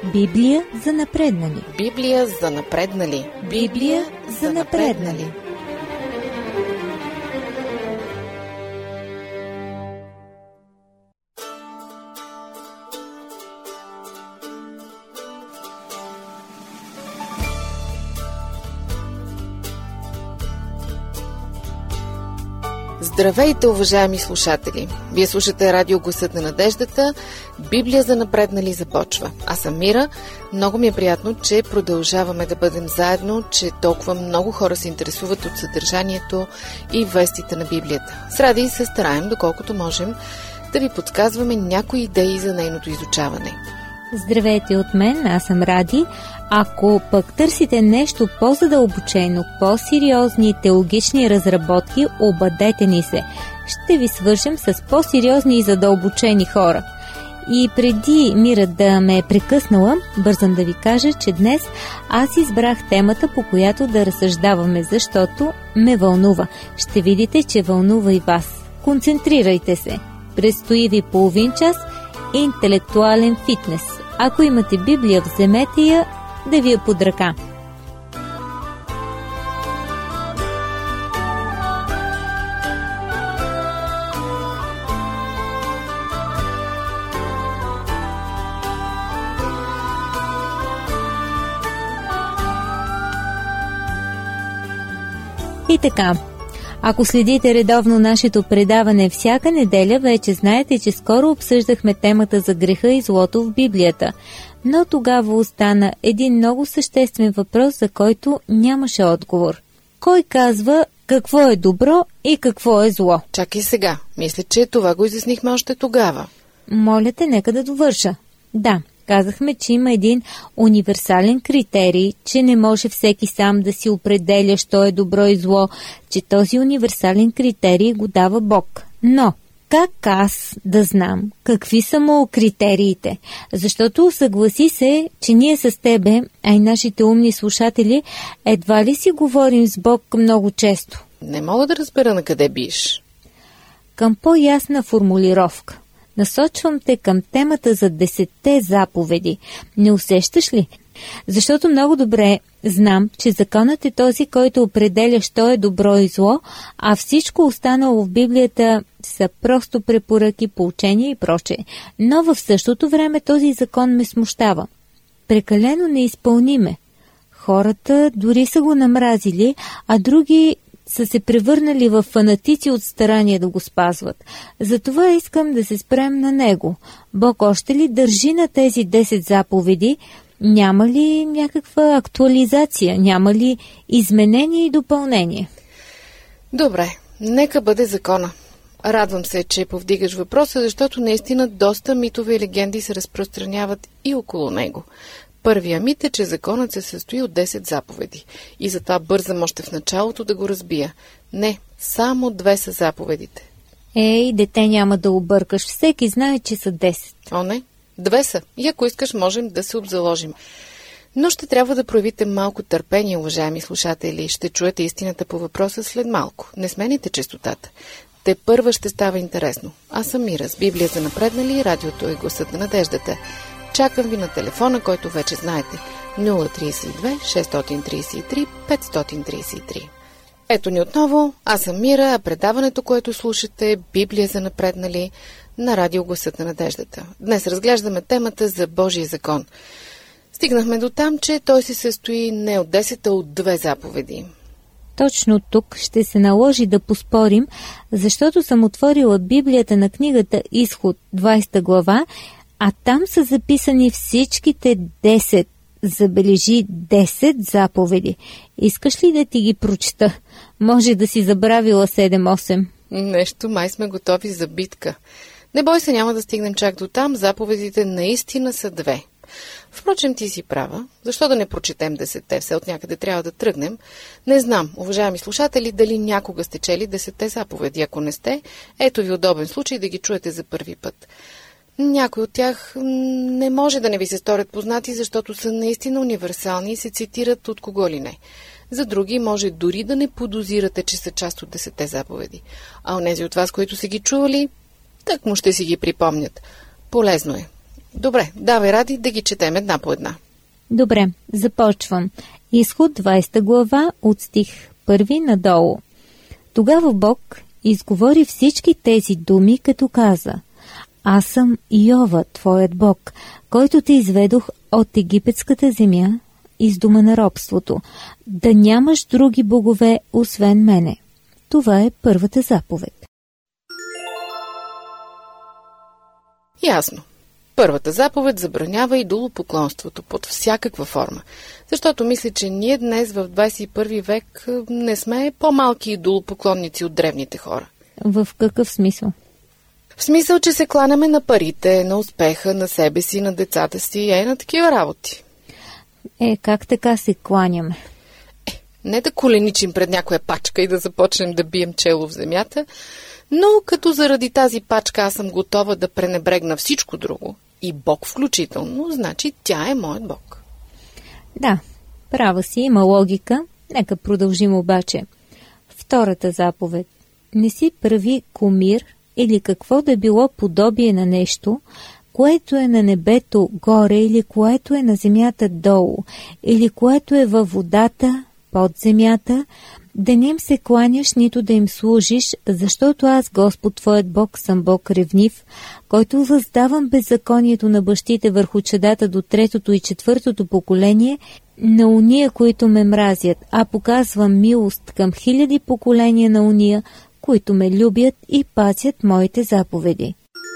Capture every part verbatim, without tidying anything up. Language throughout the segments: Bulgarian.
Библия за напреднали. Библия за напреднали. Библия за напреднали. Здравейте, уважаеми слушатели! Вие слушате радио Гласът на надеждата. Библия за напреднали започва. Аз съм Мира. Много ми е приятно, че продължаваме да бъдем заедно, че толкова много хора се интересуват от съдържанието и вестите на Библията. С Ради се стараем, доколкото можем, да ви подсказваме някои идеи за нейното изучаване. Здравейте от мен, аз съм Ради. Ако пък търсите нещо по-задълбочено, по-сериозни теологични разработки, обадете ни се. Ще ви свържем с по-сериозни и задълбочени хора. И преди Мира да ме е прекъснала, бързам да ви кажа, че днес аз избрах темата, по която да разсъждаваме, защото ме вълнува. Ще видите, че вълнува и вас. Концентрирайте се. Предстои ви половин час интелектуален фитнес. Ако имате Библия, вземете я да ви е под ръка. И така, ако следите редовно нашето предаване всяка неделя, вече знаете, че скоро обсъждахме темата за греха и злото в Библията. Но тогава остана един много съществен въпрос, за който нямаше отговор. Кой казва какво е добро и какво е зло? Чакай сега. Мисля, че това го изяснихме още тогава. Моля те, нека да довърша. Да, казахме, че има един универсален критерий, че не може всеки сам да си определя, що е добро и зло, че този универсален критерий го дава Бог. Но как аз да знам какви са му критериите? Защото съгласи се, че ние с тебе, а и нашите умни слушатели, едва ли си говорим с Бог много често? Не мога да разбера на къде биш. Към по-ясна формулировка. Насочвам те към темата за десетте заповеди. Не усещаш ли? Защото много добре знам, че законът е този, който определя що е добро и зло, а всичко останало в Библията са просто препоръки, поучения и прочее. Но в същото време този закон ме смущава. Прекалено неизпълниме. Хората дори са го намразили, а други са се превърнали в фанатици от старание да го спазват. Затова искам да се спрем на него. Бог още ли държи на тези десет заповеди? Няма ли някаква актуализация? Няма ли изменение и допълнение? Добре, нека бъде закона. Радвам се, че повдигаш въпроса, защото наистина доста митове и легенди се разпространяват и около него. Първия мит е, че законът се състои от десет заповеди. И затова бързам още в началото да го разбия. Не, само две са заповедите. Ей, дете, няма да объркаш. Всеки знае, че са десет. О, не. Две са. И ако искаш, можем да се обзаложим. Но ще трябва да проявите малко търпение, уважаеми слушатели. Ще чуете истината по въпроса след малко. Не смените честотата. Те първа ще става интересно. Аз съм Мира с Библия за напреднали, радиото е Гласът на надеждата. Чакам ви на телефона, който вече знаете. нула три две шест три три пет три три. Ето ни отново. Аз съм Мира, а предаването, което слушате, Библия за напреднали, на радио Гласът на надеждата. Днес разглеждаме темата за Божия закон. Стигнахме до там, че той се състои не от десет, а от две заповеди. Точно тук ще се наложи да поспорим, защото съм отворила Библията на книгата Изход, двадесета глава, а там са записани всичките десет, забележи, десет заповеди. Искаш ли да ти ги прочета? Може да си забравила седем-осем. Нещо, май сме готови за битка. Не бой се, няма да стигнем чак до там, заповедите наистина са две. Впрочем, ти си права. Защо да не прочетем десетте? Все от някъде трябва да тръгнем. Не знам, уважаеми слушатели, дали някога сте чели десетте заповеди. Ако не сте, ето ви удобен случай да ги чуете за първи път. Някои от тях не може да не ви се сторят познати, защото са наистина универсални и се цитират от кого ли не. За други може дори да не подозирате, че са част от десетте заповеди. А онези от вас, които са ги чували, так му ще си ги припомнят. Полезно е. Добре, давай, Ради, да ги четем една по една. Добре, започвам. Изход двадесета глава от стих първи надолу. Тогава Бог изговори всички тези думи, като каза: Аз съм Йова, твоят Бог, който те изведох от египетската земя из дома на робството, да нямаш други богове, освен мене. Това е първата заповед. Ясно. Първата заповед забранява идолопоклонството под всякаква форма. Защото мисля, че ние днес в двадесет и първи век не сме по-малки идолопоклонници от древните хора. В какъв смисъл? В смисъл, че се кланяме на парите, на успеха, на себе си, на децата си и на такива работи. Е, как така се кланяме? Е, не да коленичим пред някоя пачка и да започнем да бием чело в земята, но като заради тази пачка аз съм готова да пренебрегна всичко друго, и Бог включително, значи тя е моят Бог. Да, права си, има логика. Нека продължим обаче. Втората заповед. Не си прави кумир или какво да било подобие на нещо, което е на небето горе или което е на земята долу, или което е във водата под земята, да не им се кланяш, нито да им служиш, защото аз, Господ твоят Бог, съм Бог ревнив, който въздавам беззаконието на бащите върху чадата до третото и четвъртото поколение, на уния, които ме мразят, а показвам милост към хиляди поколения на уния, които ме любят и пазят моите заповеди.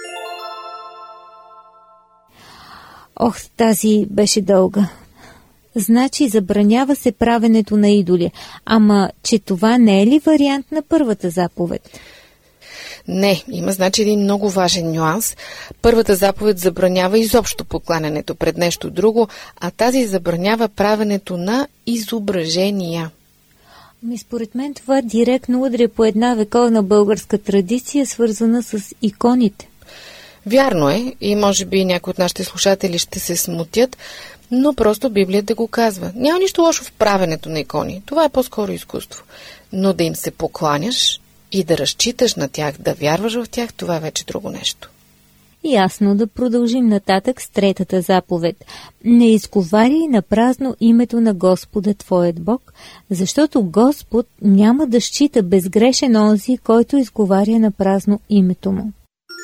Ох, тази беше дълга. Значи забранява се правенето на идоли. Ама, че това не е ли вариант на първата заповед? Не, има значи един много важен нюанс. Първата заповед забранява изобщо покланянето пред нещо друго, а тази забранява правенето на изображения. Ми според мен това директно удря по една вековна българска традиция, свързана с иконите. Вярно е, и може би някои от нашите слушатели ще се смутят, но просто Библията го казва. Няма нищо лошо в правенето на икони. Това е по-скоро изкуство. Но да им се покланяш и да разчиташ на тях, да вярваш в тях, това е вече друго нещо. Ясно, да продължим нататък с третата заповед. Не изговаряй на празно името на Господа твоят Бог, защото Господ няма да счита безгрешен онзи, който изговаря на празно името му.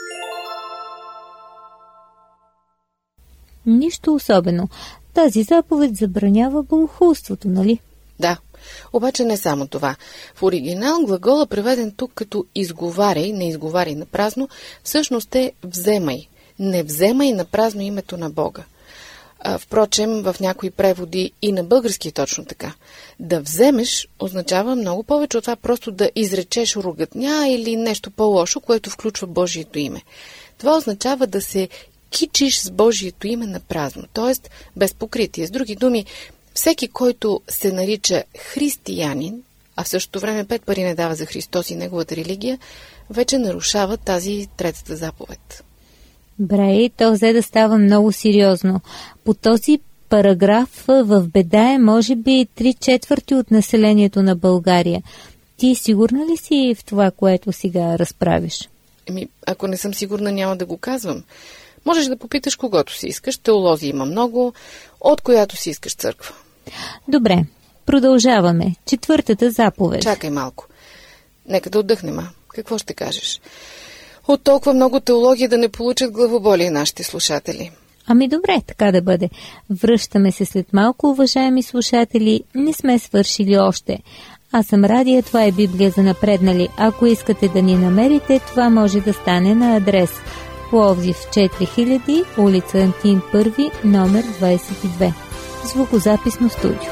Нищо особено. Тази заповед забранява богохулството, нали? Да, обаче не само това. В оригинал глагола, преведен тук като изговаряй, не изговаряй на празно, всъщност е вземай. Не вземай на празно името на Бога. А, впрочем, в някои преводи и на български е точно така. Да вземеш означава много повече от това просто да изречеш ругатня или нещо по-лошо, което включва Божието име. Това означава да се кичиш с Божието име на празно, т.е. без покритие. С други думи, всеки, който се нарича християнин, а в същото време пет пари не дава за Христос и неговата религия, вече нарушава тази третата заповед. Бре, то взе да става много сериозно. По този параграф в беда е може би три четвърти от населението на България. Ти сигурна ли си в това, което сега разправиш? Еми, ако не съм сигурна, няма да го казвам. Можеш да попиташ когото си искаш. Теолози има много, от която си искаш църква. Добре, продължаваме. Четвъртата заповед. Чакай малко. Нека да отдъхнем, а? Какво ще кажеш? От толкова много теология да не получат главоболие нашите слушатели. Ами добре, така да бъде. Връщаме се след малко, уважаеми слушатели. Не сме свършили още. Аз съм Радия, това е Библия за напреднали. Ако искате да ни намерите, това може да стане на адрес Пловдив четири хиляди, улица Антин първи, номер двадесет и две. Звукозаписно студио.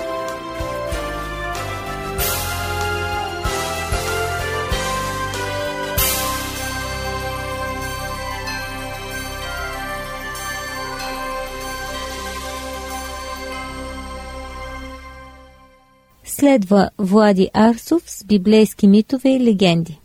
Следва Влади Арсов с библейски митове и легенди.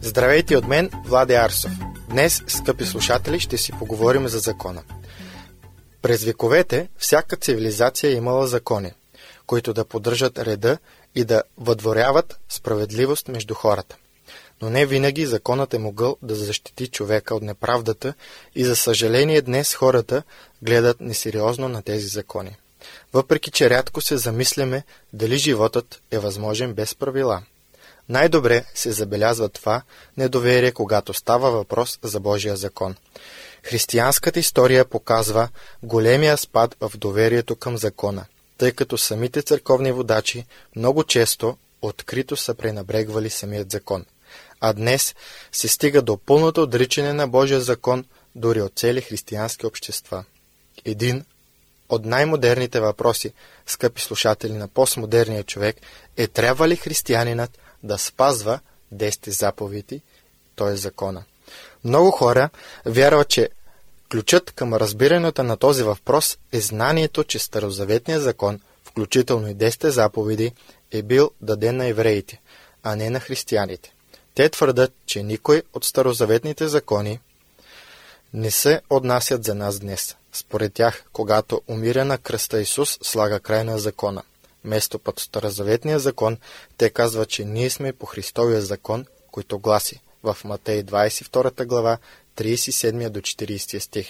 Здравейте от мен, Влади Арсов. Днес, скъпи слушатели, ще си поговорим за закона. През вековете всяка цивилизация е имала закони, които да поддържат реда и да въдворяват справедливост между хората. Но не винаги законът е могъл да защити човека от неправдата и за съжаление днес хората гледат несериозно на тези закони. Въпреки че рядко се замисляме дали животът е възможен без правила. Най-добре се забелязва това недоверие, когато става въпрос за Божия закон. Християнската история показва големия спад в доверието към закона, тъй като самите църковни водачи много често открито са пренебрегвали самият закон. А днес се стига до пълното отричане на Божия закон дори от цели християнски общества. Един от най-модерните въпроси, скъпи слушатели, на постмодерния човек е: трябва ли християнинът да спазва десетте заповеди, т.е. закона? Много хора вярват, че ключът към разбирането на този въпрос е знанието, че старозаветният закон, включително и десетте заповеди, е бил даден на евреите, а не на християните. Те твърдят, че никой от старозаветните закони не се отнасят за нас днес. Според тях, когато умира на кръста, Исус слага край на закона. Вместо път старозаветния закон, те казват, че ние сме по Христовия закон, който гласи в Матей двадесет и втора глава, тридесет и седми до четиридесети стих.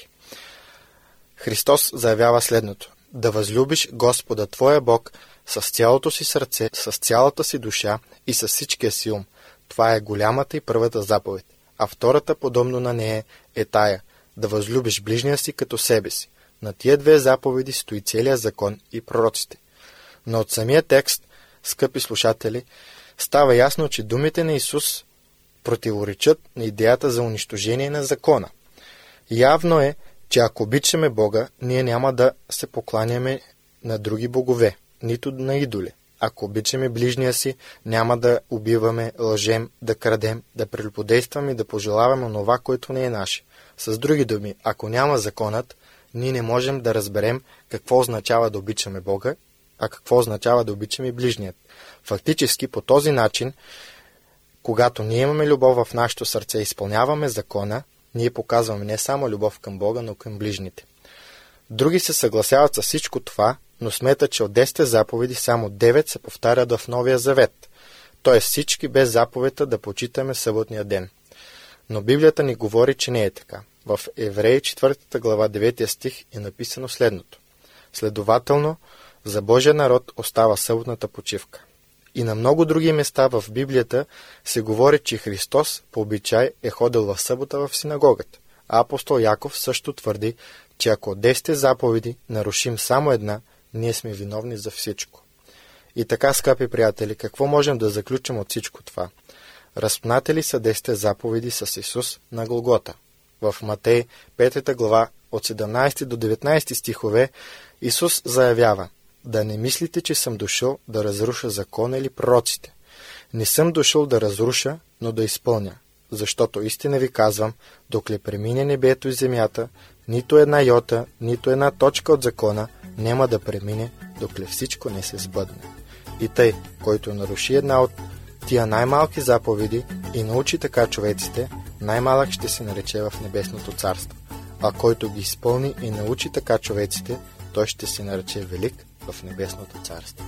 Христос заявява следното: да възлюбиш Господа твоя Бог с цялото си сърце, с цялата си душа и с всичкия си ум. Това е голямата и първата заповед. А втората, подобно на нея, е тая: да възлюбиш ближния си като себе си. На тия две заповеди стои целият закон и пророците. Но от самия текст, скъпи слушатели, става ясно, че думите на Исус противоречат на идеята за унищожение на закона. Явно е, че ако обичаме Бога, ние няма да се покланяме на други богове, нито на идоли. Ако обичаме ближния си, няма да убиваме, лъжем, да крадем, да прелюбодействаме и да пожелаваме онова, което не е наше. С други думи, ако няма законът, ние не можем да разберем какво означава да обичаме Бога, а какво означава да обичаме ближният. Фактически, по този начин, когато ние имаме любов в нашето сърце и изпълняваме закона, ние показваме не само любов към Бога, но към ближните. Други се съгласяват с всичко това, но смятат, че от десетте заповеди само девет се повтарят в Новия Завет, т.е. всички без заповедта да почитаме съботния ден. Но Библията ни говори, че не е така. В Евреи четвърта глава девети стих е написано следното: следователно, за Божия народ остава съботната почивка. И на много други места в Библията се говори, че Христос по обичай е ходил в събота в синагогата. А апостол Яков също твърди, че ако от десетте заповеди нарушим само една, ние сме виновни за всичко. И така, скъпи приятели, какво можем да заключим от всичко това? Разпнати ли са десетте заповеди с Исус на Голгота? В Матей пета глава от седемнадесети до деветнадесети стихове Исус заявява: да не мислите, че съм дошъл да разруша закона или пророците. Не съм дошъл да разруша, но да изпълня. Защото истина ви казвам, докле премине небето и земята, нито една йота, нито една точка от закона няма да премине, докле всичко не се сбъдне. И тъй, който наруши една от тия най-малки заповеди и научи така човеците, най-малък ще се нарече в небесното царство. А който ги изпълни и научи така човеците, той ще се нарече велик в небесното царство.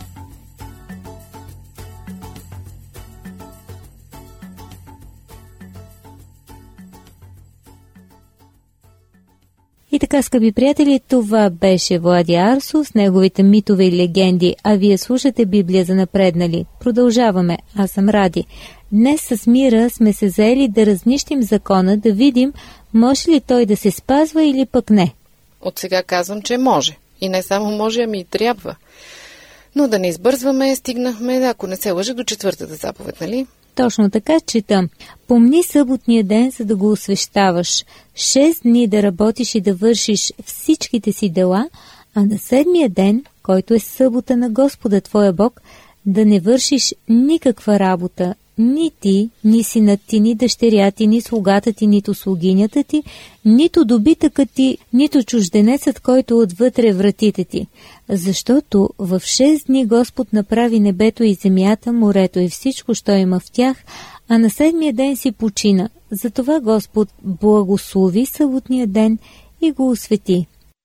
И така, скъпи приятели, това беше Влади Арсов с неговите митове и легенди, а вие слушате Библия за напреднали. Продължаваме, аз съм Ради. Днес с Мира сме се заели да разнищим закона, да видим може ли той да се спазва или пък не. От сега казвам, че може. И не само може, ами и трябва. Но да не избързваме, стигнахме, ако не се лъжа, до четвъртата заповед, нали? Точно така, читам. Помни съботния ден, за да го освещаваш. Шест дни да работиш и да вършиш всичките си дела, а на седмия ден, който е събота на Господа твоя Бог, да не вършиш никаква работа, ни ти, ни синът ти, ни дъщеря ти, ни слугата ти, нито слугинята ти, нито добитъкът ти, нито чужденецът, който е отвътре вратите ти. Защото в шест дни Господ направи небето и земята, морето и всичко, що има в тях, а на седмия ден си почина. Затова Господ благослови съботния ден и го освети.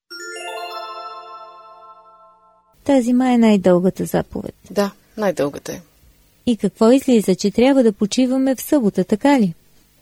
Тази май е най-дългата заповед. Да, най-дългата е. И какво излиза, че трябва да почиваме в събота, така ли?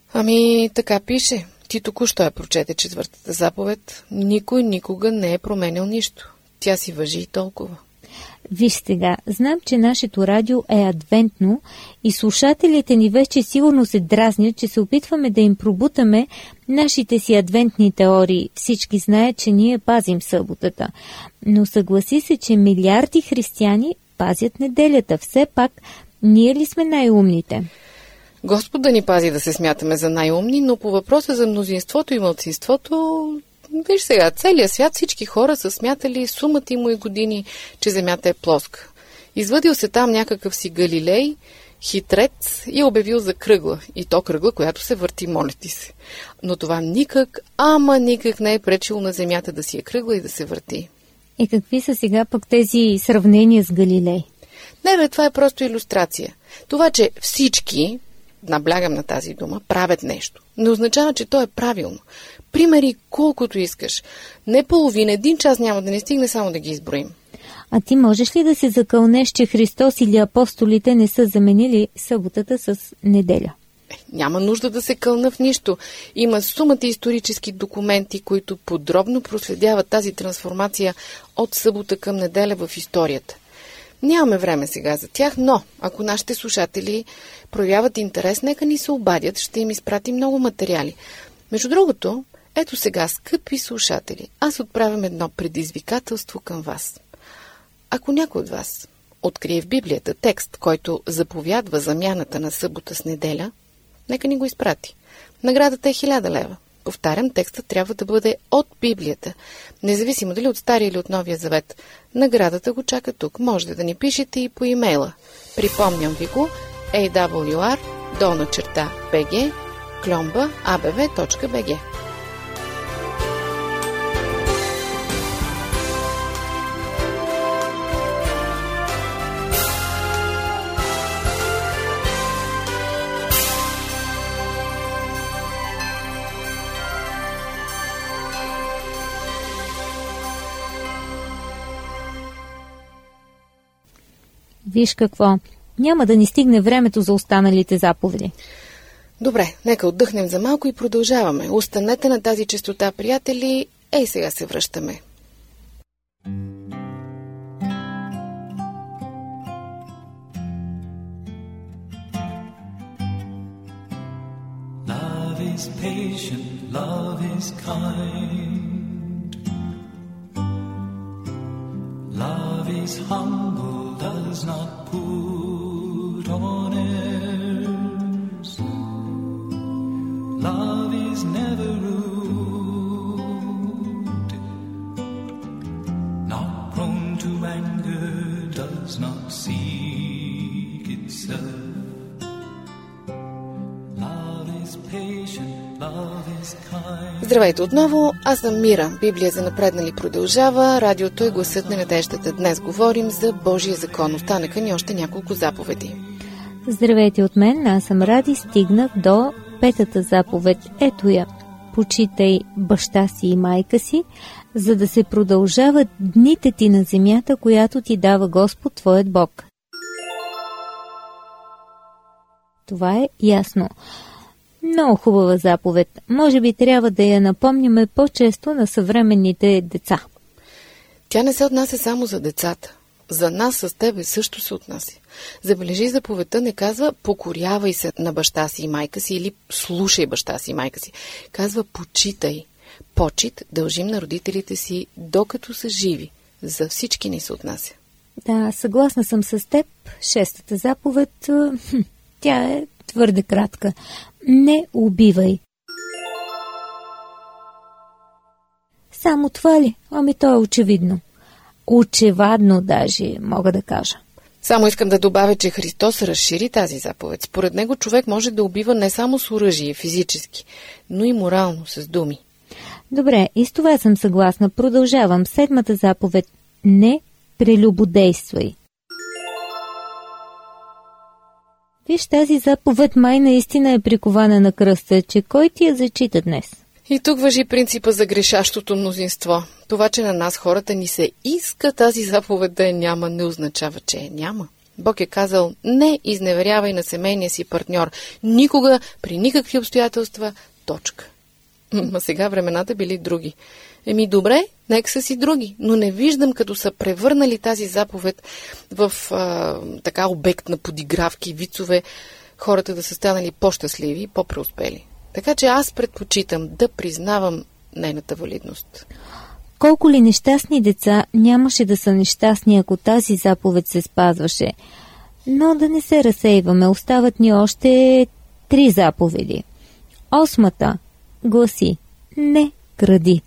Ами, така пише. Ти току-що я прочете четвъртата заповед. Никой никога не е променял нищо. Тя си важи и толкова. Виж сега, знам, че нашето радио е адвентно и слушателите ни вече сигурно се дразнят, че се опитваме да им пробутаме нашите си адвентни теории. Всички знаят, че ние пазим съботата. Но съгласи се, че милиарди християни пазят неделята. Все пак, ние ли сме най-умните? Господ да ни пази да се смятаме за най-умни, но по въпроса за мнозинството и малцинството, виж сега, целият свят, всички хора са смятали сумата му и години, че земята е плоска. Извадил се там някакъв си Галилей, хитрец, и обявил за кръгла. И то кръгла, която се върти, моля ти се. Но това никак, ама никак не е пречило на земята да си е кръгла и да се върти. И какви са сега пък тези сравнения с Галилей? Не, бе, това е просто илюстрация. Това, че всички, наблягам на тази дума, правят нещо, не означава, че то е правилно. Примери колкото искаш. Не половина, един час няма да не стигне, само да ги изброим. А ти можеш ли да се закълнеш, че Христос или апостолите не са заменили съботата с неделя? Е, няма нужда да се кълна в нищо. Има сумата исторически документи, които подробно проследяват тази трансформация от събота към неделя в историята. Нямаме време сега за тях, но ако нашите слушатели проявяват интерес, нека ни се обадят, ще им изпратим много материали. Между другото, ето сега, скъпи слушатели, аз отправям едно предизвикателство към вас. Ако някой от вас открие в Библията текст, който заповядва замяната на събота с неделя, нека ни го изпрати. Наградата е хиляда лева. Повтарям, текстът трябва да бъде от Библията, независимо дали от Стария или от Новия Завет. Наградата го чака тук. Можете да ни пишете и по имейла. Припомням ви го: ей дабъл ю ар долна черта би джи кльомба а б в точка би джи. Виж какво, няма да ни стигне времето за останалите заповеди. Добре, нека отдъхнем за малко и продължаваме. Останете на тази честота, приятели. Ей, сега се връщаме. Love is patient, love is kind. Love is humble, does not put on airs. Love is never rude, not prone to anger, does not seek itself. Love is patient, love is kind. Здравейте отново, аз съм Мира. Библия за напреднали продължава. Радиото е гласът на надеждата. Днес говорим за Божия закон. Останаха ни още няколко заповеди. Здравейте от мен, аз съм Ради. Стигнах до петата заповед. Ето я. Почитай баща си и майка си, за да се продължават дните ти на земята, която ти дава Господ, твоят Бог. Това е ясно. Много хубава заповед. Може би трябва да я напомняме по-често на съвременните деца. Тя не се отнася само за децата. За нас с тебе също се отнася. Забележи, заповедта не казва покорявай се на баща си и майка си или слушай баща си и майка си. Казва почитай. Почит дължим на родителите си докато са живи. За всички ни се отнася. Да, съгласна съм с теб. Шестата заповед, тя е твърде кратка. Не убивай. Само това ли? Ами то е очевидно. Очевадно даже, мога да кажа. Само искам да добавя, че Христос разшири тази заповед. Според него човек може да убива не само с оръжие физически, но и морално, с думи. Добре, и с това съм съгласна. Продължавам. Седмата заповед. Не прелюбодействай. Виж, тази заповед май наистина е прикована на кръста, че кой ти я зачита днес? И тук важи принципа за грешащото мнозинство. Това, че на нас хората ни се иска тази заповед да я няма, не означава, че я няма. Бог е казал: не изневерявай на семейния си партньор. Никога, при никакви обстоятелства, точка. Ма сега времената били други. Еми добре, нека са си други, но не виждам като са превърнали тази заповед в а, така обект на подигравки, вицове, хората да са станали по-щастливи и по-преуспели. Така че аз предпочитам да признавам нейната валидност. Колко ли нещастни деца нямаше да са нещастни, ако тази заповед се спазваше. Но да не се разсейваме, остават ни още три заповеди. Осмата гласи: не кради.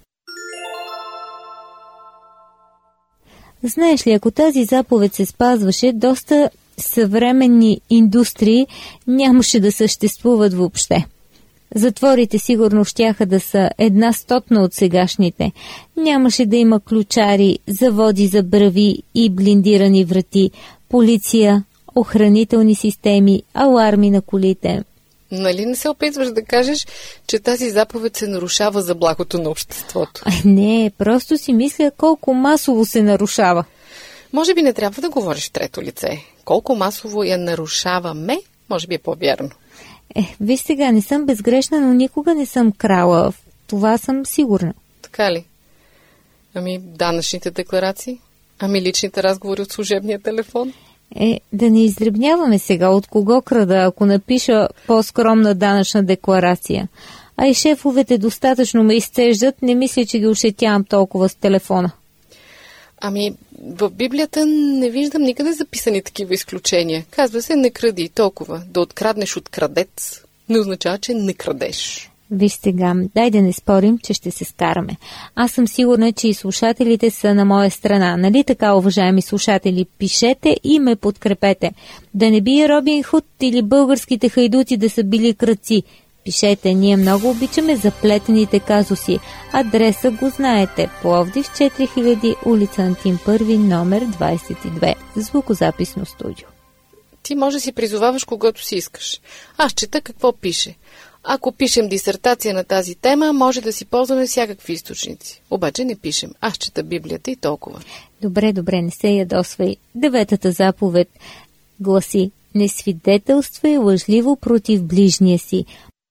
Знаеш ли, ако тази заповед се спазваше, доста съвременни индустрии нямаше да съществуват въобще. Затворите сигурно щяха да са една стотна от сегашните. Нямаше да има ключари, заводи за брави и блиндирани врати, полиция, охранителни системи, аларми на колите. Нали не се опитваш да кажеш, че тази заповед се нарушава за благото на обществото? Ай, не, просто си мисля колко масово се нарушава. Може би не трябва да говориш в трето лице. Колко масово я нарушаваме, може би е по-вярно. Е, виж сега, не съм безгрешна, но никога не съм крала. В това съм сигурна. Така ли? Ами данъчните декларации? Ами личните разговори от служебния телефон? Е, да не издребняваме сега от кого крада, ако напиша по-скромна данъчна декларация. А и шефовете достатъчно ме изцеждат, не мисля, че ги ошетявам толкова с телефона. Ами, в Библията не виждам никъде записани такива изключения. Казва се: не кради, толкова. Да откраднеш от крадец не означава, че не крадеш. Виж сега, дай да не спорим, че ще се скараме. Аз съм сигурна, че и слушателите са на моя страна. Нали така, уважаеми слушатели? Пишете и ме подкрепете. Да не бие Робин Худ или българските хайдути да са били крадци. Пишете, ние много обичаме заплетените казуси. Адреса го знаете. Пловдив четири хиляди, улица Антим първи, номер двадесет и две. Звукозаписно студио. Ти може да си призоваваш когото си искаш. Аз чета какво пише. Ако пишем дисертация на тази тема, може да си ползваме всякакви източници. Обаче не пишем. Аз чета Библията и толкова. Добре, добре, не се ядосвай. Деветата заповед гласи: не свидетелствай лъжливо против ближния си.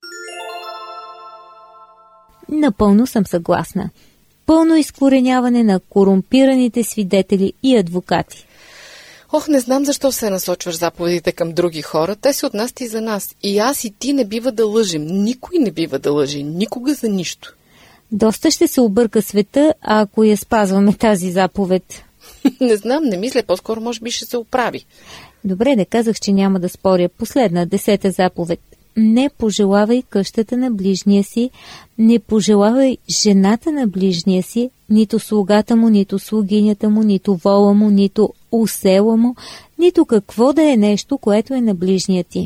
Напълно съм съгласна. Пълно изкореняване на корумпираните свидетели и адвокати. Ох, не знам защо се насочваш заповедите към други хора. Те се отнасят и за нас. И аз и ти не бива да лъжем. Никой не бива да лъже. Никога за нищо. Доста ще се обърка света, ако я спазваме тази заповед. Не знам, не мисля. По-скоро може би ще се оправи. Добре, да казах, че няма да споря. Последна, десета заповед. Не пожелавай къщата на ближния си, не пожелавай жената на ближния си, нито слугата му, нито слугинята му, нито вола му, нито усела му, нито какво да е нещо, което е на ближния ти.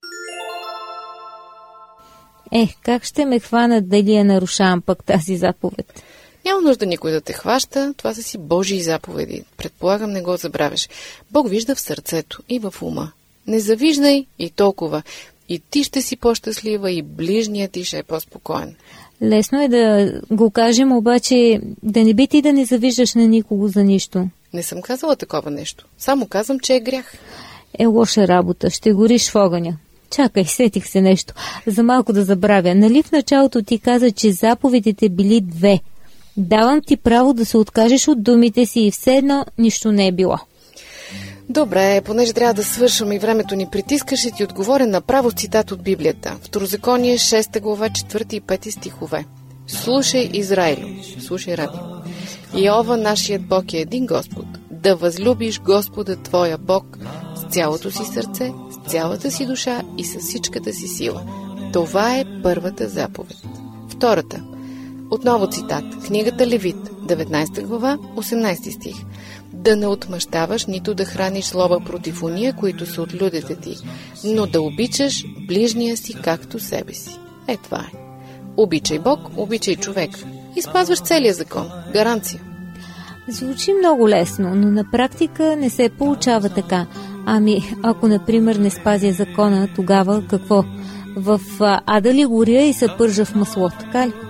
Ех, как ще ме хванат дали я нарушавам пък тази заповед? Няма нужда никой да те хваща, това са си Божии заповеди. Предполагам, не го забравяш. Бог вижда в сърцето и в ума. Не завиждай и толкова. И ти ще си по-щастлива, и ближният ти ще е по-спокоен. Лесно е да го кажем, обаче да не би ти да не завиждаш на никого за нищо. Не съм казала такова нещо. Само казвам, че е грях. Е, лоша работа. Ще гориш в огъня. Чакай, сетих се нещо. За малко да забравя. Нали в началото ти каза, че заповедите били две? Давам ти право да се откажеш от думите си и все едно нищо не е било. Добре, понеже трябва да свършваме и времето ни притиска, ще ти отговоря направо с цитат от Библията. Второзаконие, шеста глава, четвърти и пети стихове. Слушай, Израилю, слушай радио. Йehova, нашият Бог е един Господ. Да възлюбиш Господа твоя Бог с цялото си сърце, с цялата си душа и с всичката си сила. Това е първата заповед. Втората. Отново цитат. Книгата Левит, деветнадесета глава, осемнадесети стих. да не отмъщаваш, нито да храниш злоба против уния, които са от людите ти, но да обичаш ближния си както себе си. Е, това е. Обичай Бог, обичай човек. И спазваш целия закон. Гаранция. Звучи много лесно, но на практика не се получава така. Ами, ако, например, не спазя закона, тогава какво? В ада ли горя и се пържа в масло, така ли?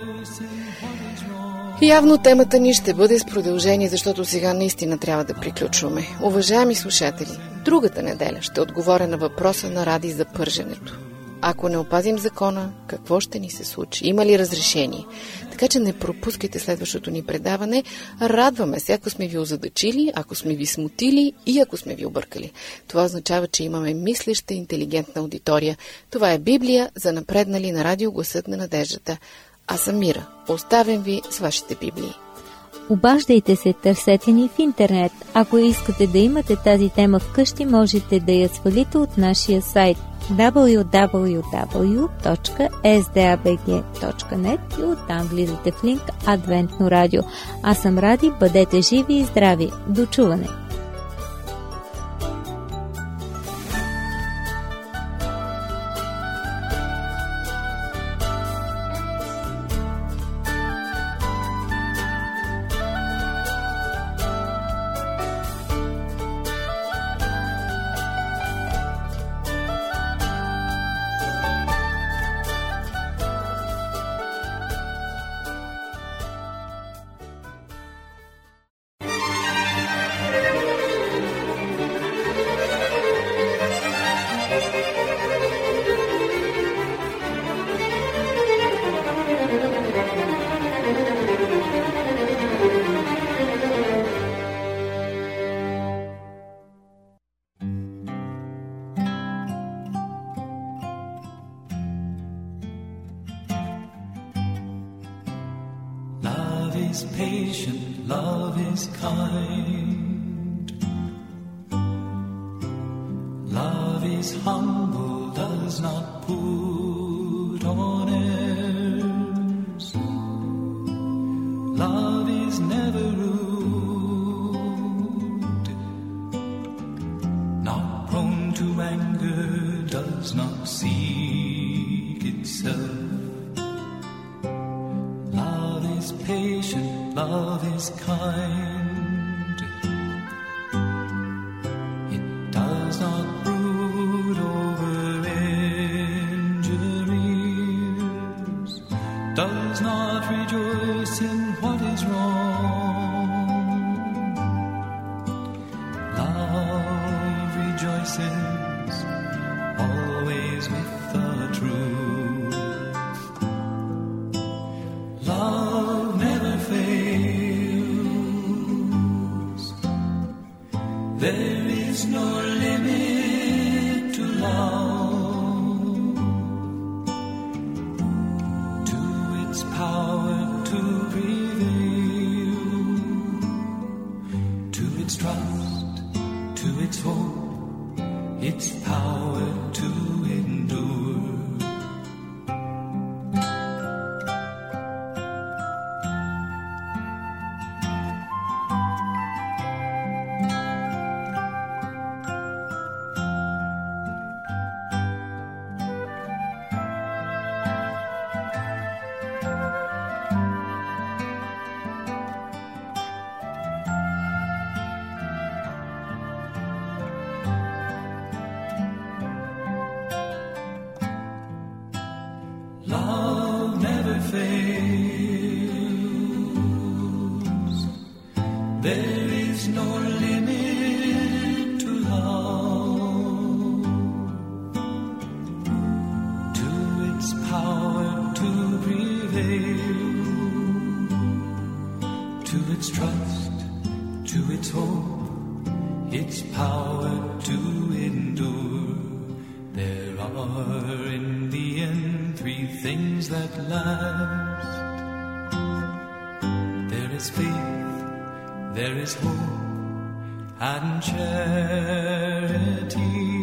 Явно темата ни ще бъде с продължение, защото сега наистина трябва да приключваме. Уважаеми слушатели, другата неделя ще отговоря на въпроса на Ради за пърженето. Ако не опазим закона, какво ще ни се случи? Има ли разрешение? Така че не пропускайте следващото ни предаване. Радваме се, ако сме ви озадачили, ако сме ви смутили и ако сме ви объркали. Това означава, че имаме мислеща, интелигентна аудитория. Това е Библия за напреднали на радио Гласът на надеждата. Аз съм Мира. Оставям ви с вашите библии. Обаждайте се, търсете ни в интернет. Ако искате да имате тази тема вкъщи, можете да я свалите от нашия сайт дабъл ю дабъл ю дабъл ю точка ес ди ей би джи точка нет и оттам влизате в линк Адвентно радио. Аз съм Ради, бъдете живи и здрави. До чуване! is patient, love is kind. Love is humble, does not put on airs. Love is never rude, not prone to anger, does not seek itself. Love is patient, love is kind. It does not brood over injuries, does not rejoice in what is wrong. Love rejoices always with the truth. Love never fails. There is no limit to love, to its power to prevail, to its trust, to its hope, its power to endure. Love never fails. There is no limit to love, to its power to prevail, to its trust, to its hope, its power to endure. There are in the end three things that last. There is faith, there is hope, and charity.